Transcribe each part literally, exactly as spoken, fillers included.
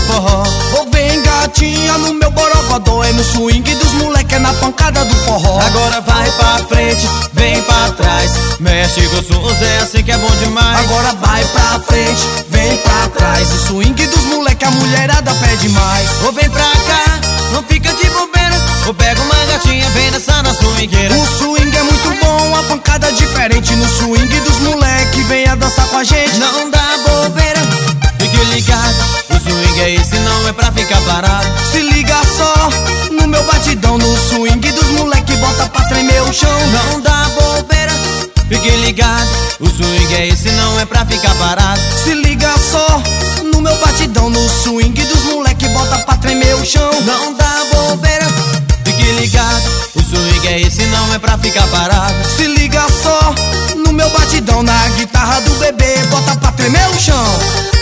forró. Ô vem gatinha no meu borogodó, é no swing dos moleque, é na pancada do forró. Agora vai pra frente, vem pra trás, mexe gostoso, é assim que é bom demais. Agora vai pra frente, vem pra trás, o swing dos moleque, a mulherada pede mais. Ou vem pra cá, não fica de bobeira, ou pega uma gatinha, vem dançar na swingueira. O swing é muito bom, a pancada diferente. No swing dos moleque, venha dançar com a gente. Não dá bobeira, fique ligado, o swing é esse, não é pra ficar parado. Se liga só, no meu batidão, no swing dos moleque, bota pra tremer o chão. Não dá bobeira, fique ligado, o swing é esse, não é pra ficar parado. Se liga só, no meu batidão, no swing dos moleque, bota pra tremer o chão. Não dá bobeira, fique ligado, o swing é esse, não é pra ficar parado. Se liga só, no meu batidão, na guitarra do bebê, bota pra tremer o chão.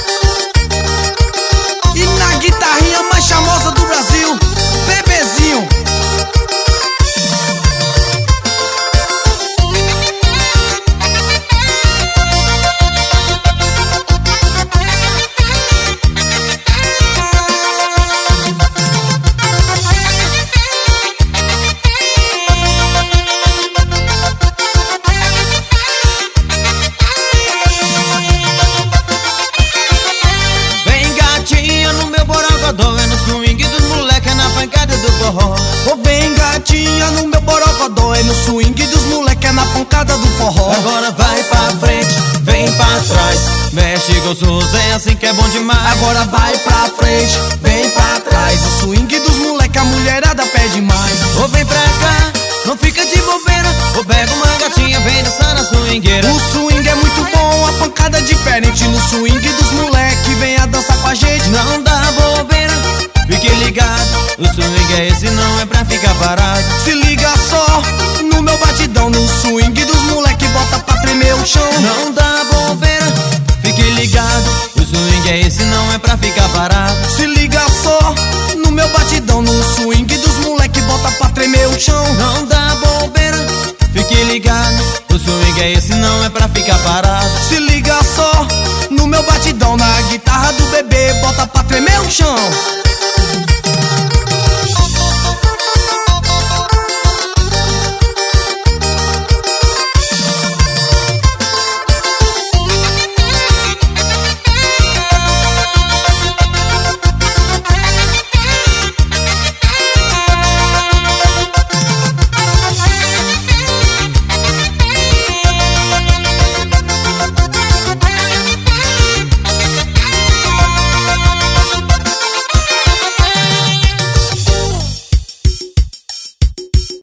E na guitarrinha mais charmosa do Brasil, bebezinho. É no swing dos moleque, é na pancada do forró. Ô vem gatinha no meu borogodó, é no swing dos moleque, é na pancada do forró. Agora vai pra frente, vem pra trás, mexe gostoso, é assim que é bom demais. Agora vai pra frente, vem pra trás, o swing dos moleque, a mulherada pede mais. Ou vem pra cá, não fica de bobeira, ou pega uma gatinha, vem dançar na swingueira. O swing é muito bom, a pancada diferente. No swing dos moleque, venha dançar com a gente. Não dá bobeira, fique ligado, o swing é esse, não é pra ficar parado. Se liga só, no meu batidão, no swing dos moleque, bota pra tremer o chão. Não dá bobeira, fique ligado, o swing é esse, não é pra ficar parado. Se liga só, no meu batidão, no swing dos moleque, bota pra tremer o chão. Não dá bobeira, fique ligado, o swing é esse, não é pra ficar parado. Se liga só, no meu batidão, na guitarra do bebê, bota pra tremer o chão.